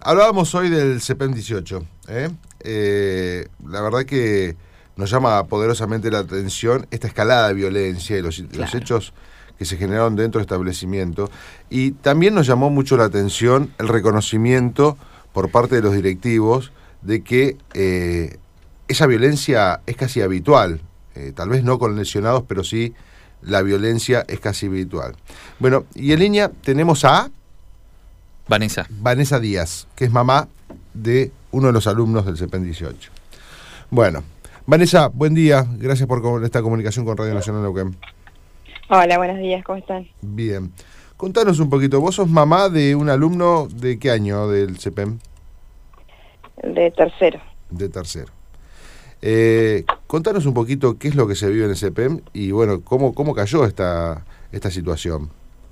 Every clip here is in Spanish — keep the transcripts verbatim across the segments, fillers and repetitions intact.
hablábamos hoy del CEPEM dieciocho. ¿eh? Eh, la verdad que nos llama poderosamente la atención esta escalada de violencia y los, claro. los hechos que se generaron dentro del establecimiento. Y también nos llamó mucho la atención el reconocimiento por parte de los directivos de que eh, esa violencia es casi habitual. Eh, tal vez no con lesionados, pero sí la violencia es casi habitual. Bueno, y en línea tenemos a... Vanessa. Vanessa Díaz, que es mamá de uno de los alumnos del CEPEM dieciocho. Bueno, Vanessa, buen día. Gracias por esta comunicación con Radio Nacional Neuquén. Hola, buenos días, ¿cómo están? Bien. Contanos un poquito, vos sos mamá de un alumno de qué año del CEPEM? De tercero. De tercero. Eh, contanos un poquito qué es lo que se vive en el CEPEM y bueno, cómo, cómo cayó esta, esta situación.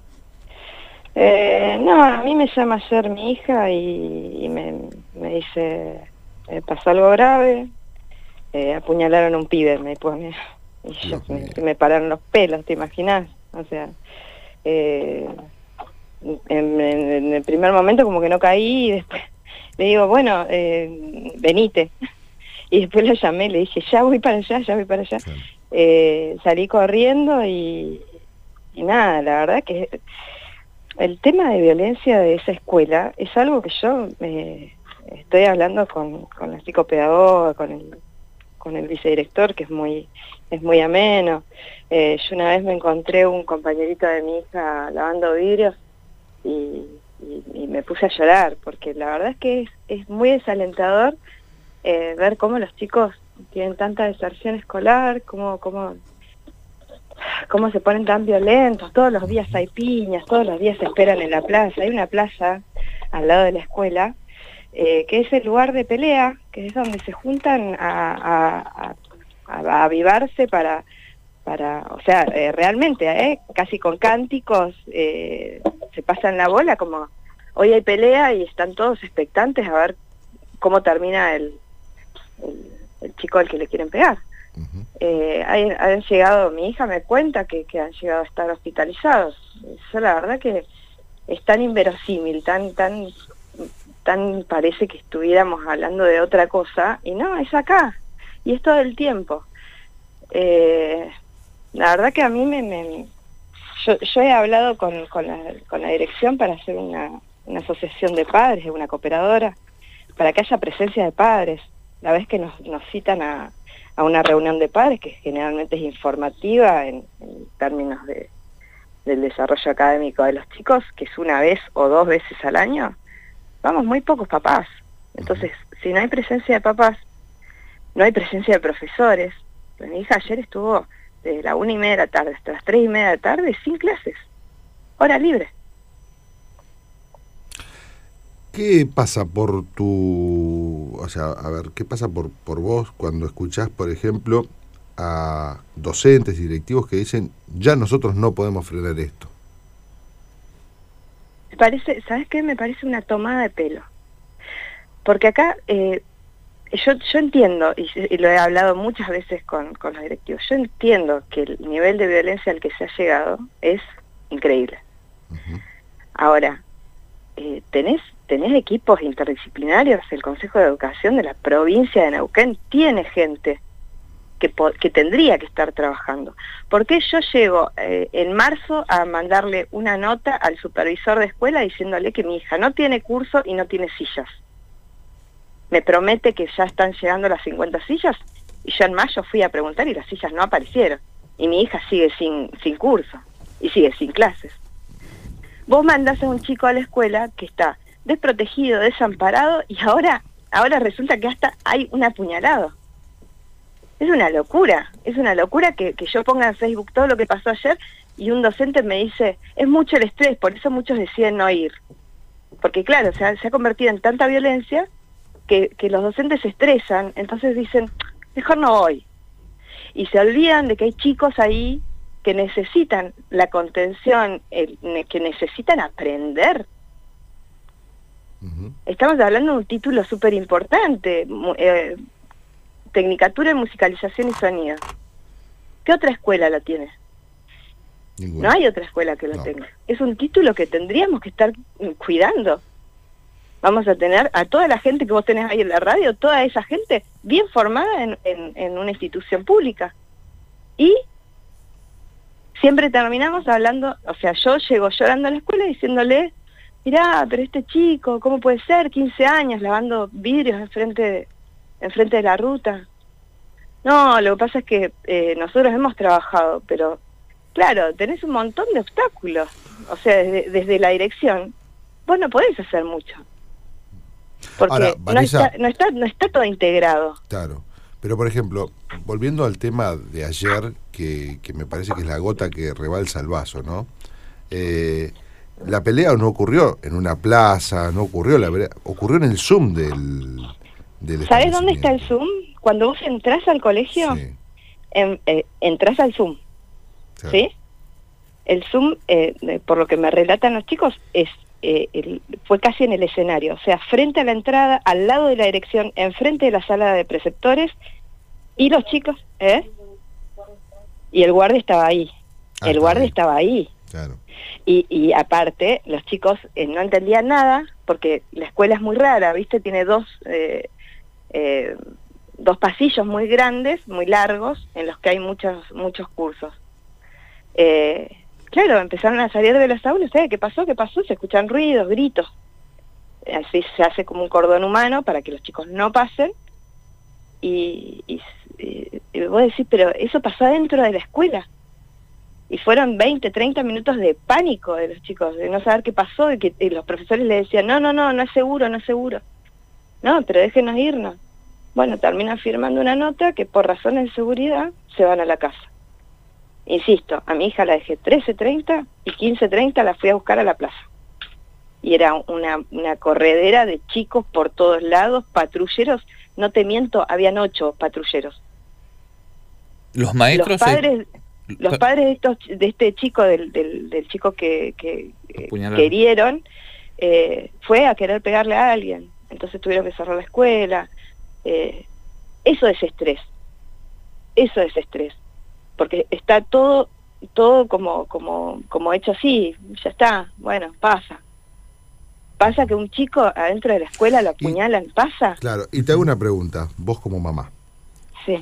Eh, no, a mí me llama ayer mi hija y, y me, me dice, eh, pasó algo grave, eh, apuñalaron a un pibe, me pone, y yo, me, me pararon los pelos, ¿te imaginas? O sea, eh, en, en, en el primer momento como que no caí y después le digo, bueno, eh, venite. Y después la llamé, le dije, ya voy para allá, ya voy para allá. Sí. Eh, salí corriendo y, y nada, la verdad que el tema de violencia de esa escuela es algo que yo eh, estoy hablando con, con la psicopedagoga, con el, con el vicedirector, que es muy, es muy ameno. Eh, yo una vez me encontré un compañerito de mi hija lavando vidrios y, y, y me puse a llorar, porque la verdad es que es, es muy desalentador eh, ver cómo los chicos tienen tanta deserción escolar, cómo... cómo cómo se ponen tan violentos, todos los días hay piñas, todos los días se esperan en la plaza. Hay una plaza al lado de la escuela, eh, que es el lugar de pelea, que es donde se juntan a, a, a, a avivarse para, para, o sea, eh, realmente, eh, casi con cánticos, eh, se pasan la bola, como hoy hay pelea y están todos expectantes a ver cómo termina el, el, el chico al que le quieren pegar. Uh-huh. eh, hay, han llegado, mi hija me cuenta que, que han llegado a estar hospitalizados. Eso la verdad que es tan inverosímil, tan, tan, tan parece que estuviéramos hablando de otra cosa, y no, es acá, y es todo el tiempo. Eh, la verdad que a mí me... me yo, yo he hablado con, con, la, con la dirección para hacer una, una asociación de padres, una cooperadora, para que haya presencia de padres. La vez que nos, nos citan a a una reunión de padres, que generalmente es informativa en, en términos de, del desarrollo académico de los chicos, que es una vez o dos veces al año, vamos muy pocos papás. Entonces, si no hay presencia de papás, no hay presencia de profesores. Mi hija ayer estuvo desde la una y media de la tarde hasta las tres y media de la tarde sin clases, hora libre. ¿Qué pasa por tu, o sea, a ver, qué pasa por, por vos cuando escuchás, por ejemplo, a docentes, directivos que dicen, ya nosotros no podemos frenar esto? Me parece, ¿sabes qué? Me parece una tomada de pelo. Porque acá, eh, yo, yo entiendo, y, y lo he hablado muchas veces con, con los directivos, yo entiendo que el nivel de violencia al que se ha llegado es increíble. Uh-huh. Ahora, eh, tenés tenés equipos interdisciplinarios, el Consejo de Educación de la provincia de Neuquén tiene gente que, que tendría que estar trabajando. ¿Por qué yo llego eh, en marzo a mandarle una nota al supervisor de escuela diciéndole que mi hija no tiene curso y no tiene sillas? Me promete que ya están llegando las cincuenta sillas, y yo en mayo fui a preguntar y las sillas no aparecieron, y mi hija sigue sin, sin curso y sigue sin clases. Vos mandás a un chico a la escuela que está desprotegido, desamparado, y ahora, ahora resulta que hasta hay un apuñalado. Es una locura, es una locura que, que yo ponga en Facebook todo lo que pasó ayer y un docente me dice, es mucho el estrés, por eso muchos deciden no ir. Porque claro, se ha, se ha convertido en tanta violencia que, que los docentes se estresan, entonces dicen, mejor no voy. Y se olvidan de que hay chicos ahí que necesitan la contención, el, que necesitan aprender. Estamos hablando de un título súper importante, eh, Tecnicatura en Musicalización y Sonido. ¿Qué otra escuela lo tiene? Ninguna. No hay otra escuela que lo no. tenga. Es un título que tendríamos que estar cuidando. Vamos a tener a toda la gente que vos tenés ahí en la radio, toda esa gente bien formada en, en, en una institución pública. Y siempre terminamos hablando, o sea, yo llego llorando a la escuela diciéndole, mirá, pero este chico, ¿cómo puede ser? quince años lavando vidrios enfrente de, enfrente de la ruta. No, lo que pasa es que eh, nosotros hemos trabajado, pero claro, tenés un montón de obstáculos. O sea, desde, desde la dirección, vos no podés hacer mucho. Porque Ahora, Vanessa, no, está, no, está, no está todo integrado. Claro, pero por ejemplo, volviendo al tema de ayer, que, que me parece que es la gota que rebalsa el vaso, ¿no? Eh, la pelea no ocurrió en una plaza, no ocurrió la pelea, ocurrió en el Zoom del, del ¿Sabés dónde está el Zoom? Cuando vos entrás al colegio, sí. en, eh, entrás al Zoom, Claro. ¿sí? El Zoom, eh, por lo que me relatan los chicos, es eh, el, fue casi en el escenario, o sea, frente a la entrada, al lado de la dirección, enfrente de la sala de preceptores, y los chicos, ¿eh? Y el guardia estaba ahí, Ah, el está guardia ahí. estaba ahí. Claro. Y, y aparte, los chicos eh, no entendían nada, porque la escuela es muy rara, ¿viste? Tiene dos, eh, eh, dos pasillos muy grandes, muy largos, en los que hay muchos, muchos cursos. Eh, claro, empezaron a salir de las aulas, ¿sabes qué pasó? ¿Qué pasó? Se escuchan ruidos, gritos. Así se hace como un cordón humano para que los chicos no pasen. Y, y, y, y vos decís, pero eso pasó adentro de la escuela. Y fueron veinte, treinta minutos de pánico de los chicos, de no saber qué pasó, y que y los profesores les decían, no, no, no, no es seguro, no es seguro. No, pero déjenos irnos. Bueno, terminan firmando una nota que por razones de seguridad se van a la casa. Insisto, a mi hija la dejé trece treinta y quince treinta la fui a buscar a la plaza. Y era una, una corredera de chicos por todos lados, patrulleros, no te miento, habían ocho patrulleros. Los maestros... Los padres... se- Los padres de, estos, de este chico, del, del, del chico que, que, eh, Apuñalaron. que herieron, eh, fue a querer pegarle a alguien. Entonces tuvieron que cerrar la escuela. Eh, eso es estrés. Eso es estrés. Porque está todo todo como, como, como hecho así. Ya está. Bueno, pasa. Pasa que un chico adentro de la escuela lo apuñalan. ¿Pasa? Claro, y te hago una pregunta, vos como mamá. Sí.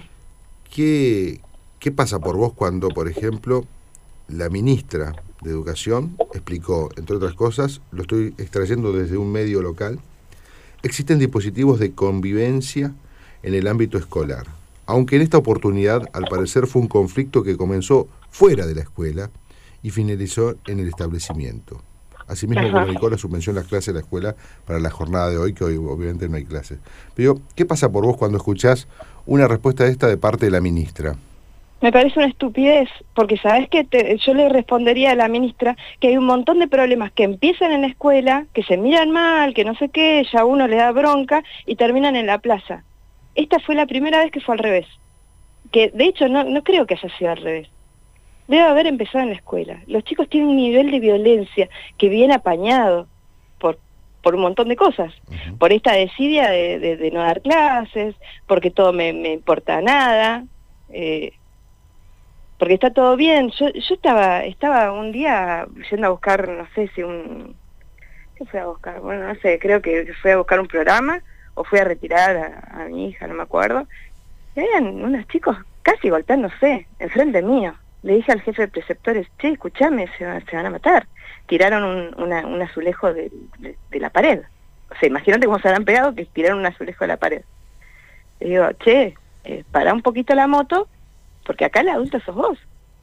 ¿Qué, qué pasa por vos cuando, por ejemplo, la ministra de Educación explicó, entre otras cosas, lo estoy extrayendo desde un medio local, existen dispositivos de convivencia en el ámbito escolar, aunque en esta oportunidad, al parecer, fue un conflicto que comenzó fuera de la escuela y finalizó en el establecimiento. Asimismo, Ajá. comunicó la suspensión de las clases de la escuela para la jornada de hoy, que hoy obviamente no hay clases. Pero, ¿qué pasa por vos cuando escuchás una respuesta de esta de parte de la ministra? Me parece una estupidez, porque sabes que te, yo le respondería a la ministra que hay un montón de problemas que empiezan en la escuela, que se miran mal, que no sé qué, ya uno le da bronca y terminan en la plaza. Esta fue la primera vez que fue al revés. Que de hecho no, no creo que haya sido al revés. Debe haber empezado en la escuela. Los chicos tienen un nivel de violencia que viene apañado por, por un montón de cosas. Uh-huh. Por esta desidia de, de, de no dar clases, porque todo me, me importa nada, eh, porque está todo bien. Yo yo estaba estaba un día yendo a buscar, no sé si un... ¿Qué fui a buscar? Bueno, no sé, creo que fui a buscar un programa o fui a retirar a, a mi hija, no me acuerdo. Y eran unos chicos casi golpeándose, enfrente mío. Le dije al jefe de preceptores, che, escuchame, se, van- se van a matar. Tiraron un, una, un azulejo de, de, de la pared. O sea, imagínate cómo se habrán pegado que tiraron un azulejo de la pared. Le digo, che, eh, pará un poquito la moto, porque acá el adulto sos vos.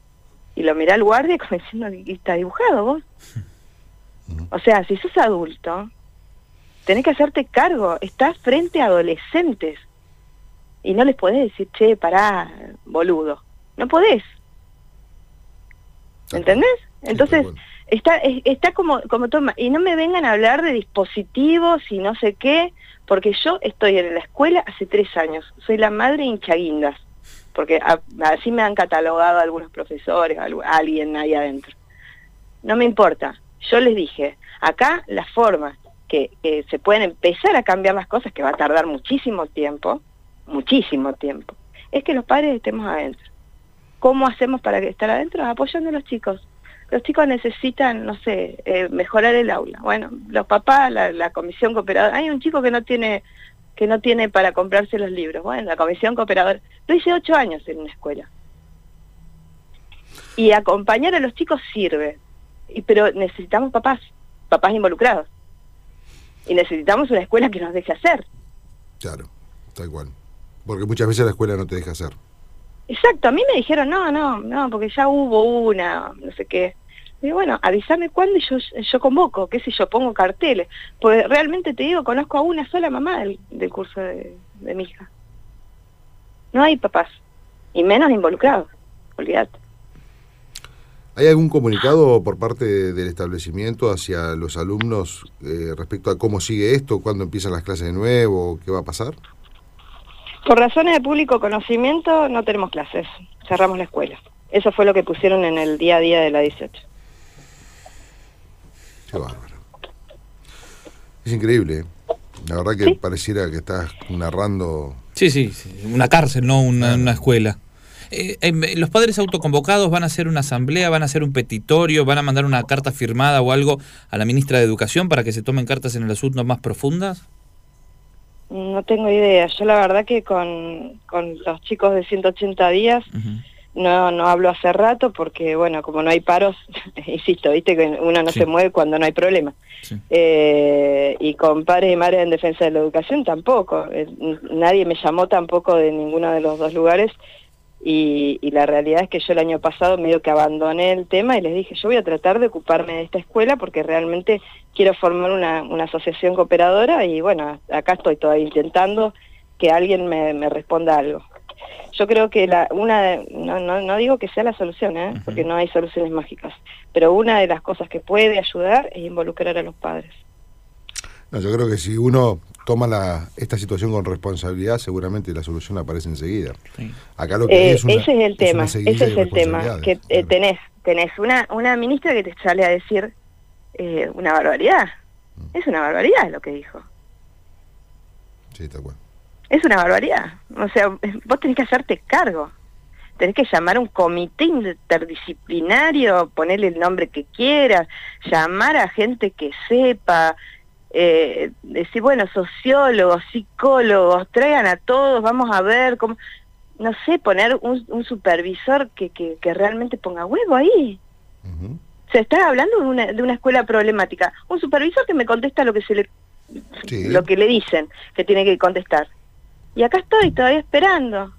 Y lo mirá al guardia como diciendo, "¿Y está dibujado vos?". O sea, si sos adulto, tenés que hacerte cargo, estás frente a adolescentes. Y no les podés decir, che, pará, boludo. No podés. ¿Entendés? Entonces, está es- está como como toma. Y no me vengan a hablar de dispositivos y no sé qué, porque yo estoy en la escuela hace tres años. Soy la madre hinchaguindas, porque a- así me han catalogado algunos profesores, algu- alguien ahí adentro. No me importa. Yo les dije, acá la forma que, que se pueden empezar a cambiar las cosas, que va a tardar muchísimo tiempo, muchísimo tiempo, es que los padres estemos adentro. ¿Cómo hacemos para estar adentro? Apoyando a los chicos. los chicos necesitan, no sé, eh, mejorar el aula. Bueno, los papás, la, la comisión cooperadora, hay un chico que no tiene que no tiene para comprarse los libros. Bueno, la comisión cooperadora, lo hice ocho años en una escuela. Y acompañar a los chicos sirve, y, pero necesitamos papás, papás involucrados. Y necesitamos una escuela que nos deje hacer. Claro, tal cual. Porque muchas veces la escuela no te deja hacer. Exacto, a mí me dijeron, no, no, no, porque ya hubo una, no sé qué. Y bueno, avísame cuándo y yo, yo convoco, qué sé yo, pongo carteles. Pues realmente te digo, conozco a una sola mamá del, del curso de, de mi hija. No hay papás, y menos involucrados, olvídate. ¿Hay algún comunicado por parte del establecimiento hacia los alumnos eh, respecto a cómo sigue esto, cuándo empiezan las clases de nuevo, qué va a pasar? Por razones de público conocimiento no tenemos clases, cerramos la escuela. Eso fue lo que pusieron en el día a día de la dieciocho. Qué bárbaro. Es increíble, ¿eh? La verdad que ¿sí? Pareciera que estás narrando... Sí, sí, sí. Una cárcel, no una, una escuela. Eh, eh, ¿Los padres autoconvocados van a hacer una asamblea, van a hacer un petitorio, van a mandar una carta firmada o algo a la ministra de Educación para que se tomen cartas en el asunto más profundas? No tengo idea. Yo la verdad que con, con los chicos de ciento ochenta días uh-huh. no, no hablo hace rato porque, bueno, como no hay paros, insisto, viste que uno no sí. se mueve cuando no hay problema. Sí. Eh, y con padres y madres en defensa de la educación tampoco. Eh, nadie me llamó tampoco de ninguno de los dos lugares. Y, y la realidad es que yo el año pasado medio que abandoné el tema y les dije, yo voy a tratar de ocuparme de esta escuela porque realmente quiero formar una, una asociación cooperadora y bueno, acá estoy todavía intentando que alguien me, me responda algo. Yo creo que la, una de, no, no, no digo que sea la solución, ¿eh? Uh-huh. Porque no hay soluciones mágicas, pero una de las cosas que puede ayudar es involucrar a los padres. No, yo creo que si uno toma la, esta situación con responsabilidad, seguramente la solución aparece enseguida. Sí. Acá lo que eh, es una, ese es el tema, es ese es el tema, que eh, tenés, tenés una, una ministra que te sale a decir eh, una barbaridad. Mm. Es una barbaridad lo que dijo. Sí, tal cual. Es una barbaridad. O sea, vos tenés que hacerte cargo. Tenés que llamar a un comité interdisciplinario, ponerle el nombre que quieras, llamar a gente que sepa... Eh, decir, bueno, sociólogos, psicólogos, traigan a todos, vamos a ver cómo, no sé, poner un, un supervisor que, que, que realmente ponga huevo ahí. Uh-huh. Se está hablando de una, de una escuela problemática. Un supervisor que me contesta lo que se le sí. lo que le dicen que tiene que contestar. Y acá estoy todavía esperando.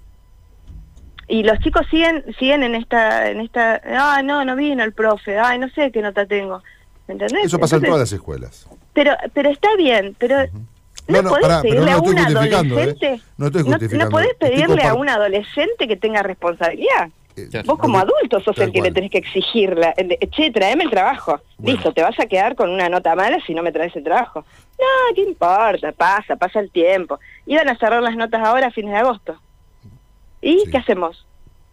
Y los chicos siguen siguen en esta en esta, ah, no, no vino el profe, ay, no sé qué nota tengo. ¿Entendés? Eso pasa Entonces, en todas las escuelas. Pero pero está bien, pero uh-huh. no, no, no podés pará, pedirle no a un adolescente, ¿eh? no, estoy justificando. no, no podés pedirle a un adolescente que tenga responsabilidad. Eh, Vos como adulto sos el que cual. le tenés que exigirla, che, traeme el trabajo. Bueno. Listo, te vas a quedar con una nota mala si no me traes el trabajo. No, ¿qué importa? Pasa, pasa el tiempo. Iban a cerrar las notas ahora a fines de agosto. ¿Y sí. qué hacemos?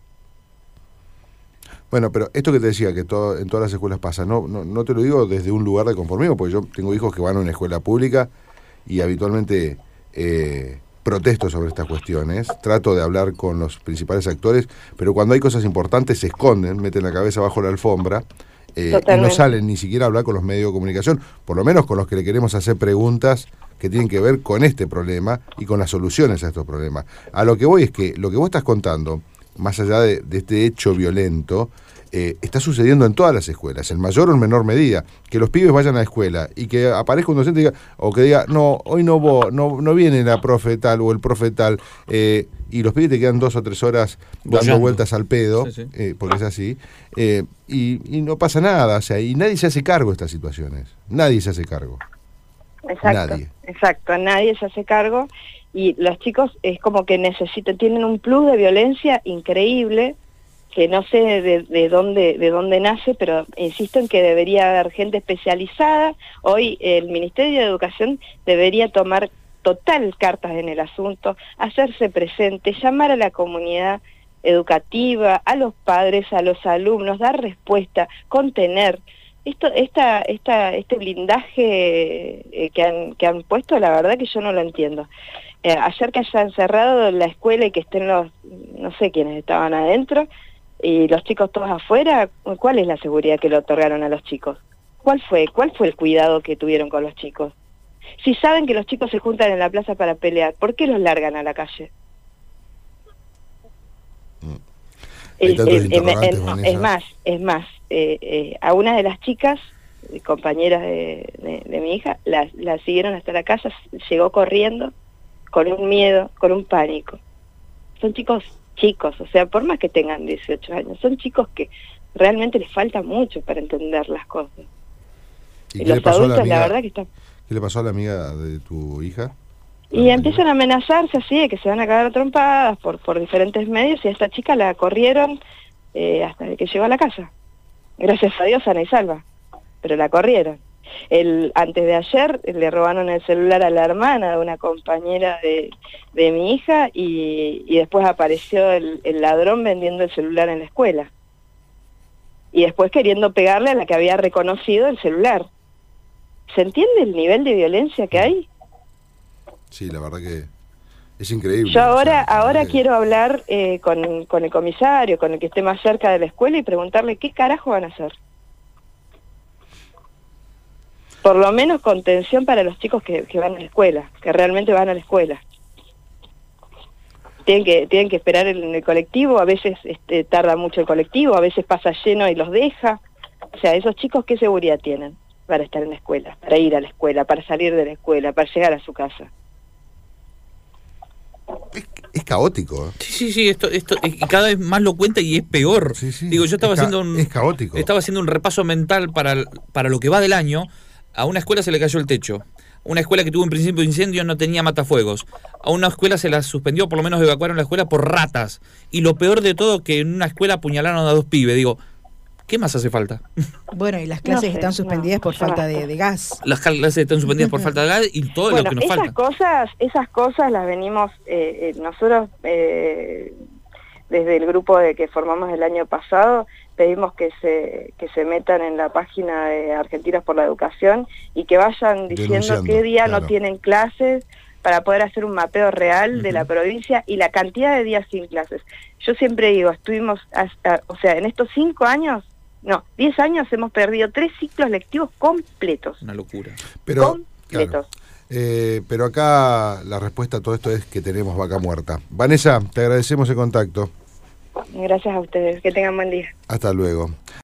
Bueno, pero esto que te decía, que todo, en todas las escuelas pasa, no, no, no te lo digo desde un lugar de conformismo, porque yo tengo hijos que van a una escuela pública y habitualmente eh, protesto sobre estas cuestiones, trato de hablar con los principales actores, pero cuando hay cosas importantes se esconden, meten la cabeza bajo la alfombra eh, y no salen ni siquiera a hablar con los medios de comunicación, por lo menos con los que le queremos hacer preguntas que tienen que ver con este problema y con las soluciones a estos problemas. A lo que voy es que lo que vos estás contando, más allá de, de este hecho violento, eh, está sucediendo en todas las escuelas, en mayor o en menor medida, que los pibes vayan a la escuela y que aparezca un docente y diga, o que diga, no, hoy no vos, no, no viene la profe tal o el profe tal, eh, y los pibes te quedan dos o tres horas dando Bollando. vueltas al pedo, sí, sí. Eh, porque es así, eh, y, y no pasa nada, o sea, y nadie se hace cargo de estas situaciones, nadie se hace cargo. Exacto, nadie. exacto, nadie se hace cargo. Y los chicos es como que necesitan, tienen un plus de violencia increíble, que no sé de, de dónde de dónde nace, pero insisto en que debería haber gente especializada. Hoy el Ministerio de Educación debería tomar total cartas en el asunto, hacerse presente, llamar a la comunidad educativa, a los padres, a los alumnos, dar respuesta, contener. Esto, esta, esta, este blindaje eh, que han, que han puesto, la verdad que yo no lo entiendo. Eh, ayer que hayan cerrado la escuela y que estén los, no sé quiénes estaban adentro, y los chicos todos afuera, ¿cuál es la seguridad que le otorgaron a los chicos? ¿Cuál fue? ¿Cuál fue el cuidado que tuvieron con los chicos? Si saben que los chicos se juntan en la plaza para pelear, ¿por qué los largan a la calle? Hay tantos Eh, eh, interrogantes, eh, Vanessa. es más, es más, eh, eh, a una de las chicas, compañeras de, de, de mi hija, la, la siguieron hasta la casa, llegó corriendo con un miedo, con un pánico. Son chicos chicos, o sea, por más que tengan dieciocho años, son chicos que realmente les falta mucho para entender las cosas. ¿Y Y qué los le pasó a la adultos, amiga? la verdad que están... ¿Qué le pasó a la amiga de tu hija? Y empiezan a amenazarse así, de que se van a cagar a trompadas por, por diferentes medios, y a esta chica la corrieron eh, hasta que llegó a la casa. Gracias a Dios, sana y salva, pero la corrieron. El, antes de ayer le robaron el celular a la hermana de una compañera de, de mi hija, y, y después apareció el, el ladrón vendiendo el celular en la escuela. Y después queriendo pegarle a la que había reconocido el celular. ¿Se entiende el nivel de violencia que hay? Sí, la verdad que es increíble. Yo ahora, O sea, ahora que... quiero hablar eh, con, con el comisario, con el que esté más cerca de la escuela, y preguntarle qué carajo van a hacer. Por lo menos contención para los chicos que, que van a la escuela, que realmente van a la escuela. Tienen que, tienen que esperar en el colectivo, a veces este, tarda mucho el colectivo, a veces pasa lleno y los deja. O sea, esos chicos, ¿qué seguridad tienen para estar en la escuela, para ir a la escuela, para salir de la escuela, para llegar a su casa? Es, es caótico. ¿eh? Sí, sí, sí, esto, esto, y cada vez más lo cuenta y es peor. Sí, sí. Digo, yo estaba es ca- haciendo un, es caótico. estaba haciendo un repaso mental para, para lo que va del año. A una escuela se le cayó el techo. Una escuela que tuvo un principio de incendio no tenía matafuegos. A una escuela se la suspendió, por lo menos evacuaron la escuela por ratas. Y lo peor de todo, que en una escuela apuñalaron a dos pibes. Digo, ¿qué más hace falta? Bueno, y las clases No sé, están suspendidas no, por ya falta basta. de, de gas. Las clases están suspendidas por falta de gas y todo Bueno, lo que nos esas falta. cosas, esas cosas las venimos, eh, eh, nosotros eh, desde el grupo de que formamos el año pasado, pedimos que se que se metan en la página de Argentinos por la Educación y que vayan diciendo Denunciando, qué día claro. no tienen clases, para poder hacer un mapeo real Uh-huh. de la provincia y la cantidad de días sin clases. Yo siempre digo, estuvimos hasta, o sea, en estos cinco años, no, diez años hemos perdido tres ciclos lectivos completos. Una locura. Pero, completos. claro, eh, pero acá la respuesta a todo esto es que tenemos vaca muerta. Vanessa, te agradecemos el contacto. Gracias a ustedes, que tengan buen día. Hasta luego.